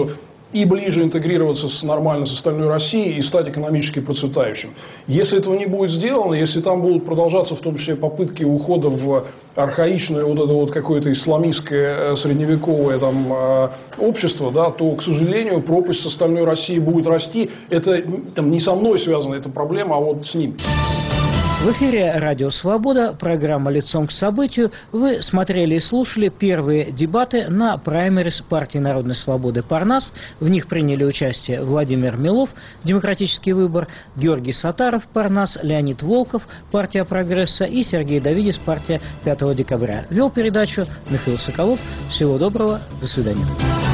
и ближе интегрироваться с, нормально с остальной Россией и стать экономически процветающим. Если этого не будет сделано, если там будут продолжаться в том числе попытки ухода в архаичное вот это вот какое-то исламистское средневековое там общество, да, то, к сожалению, пропасть с остальной Россией будет расти. Это там, не со мной связана эта проблема, а вот с ним. В эфире «Радио Свобода», программа «Лицом к событию». Вы смотрели и слушали первые дебаты на праймерис партии Народной Свободы «Парнас». В них приняли участие Владимир Милов, «Демократический выбор», Георгий Сатаров, «Парнас», Леонид Волков, партия «Прогресса» и Сергей Давидис, партия пятого декабря. Вел передачу Михаил Соколов. Всего доброго, до свидания.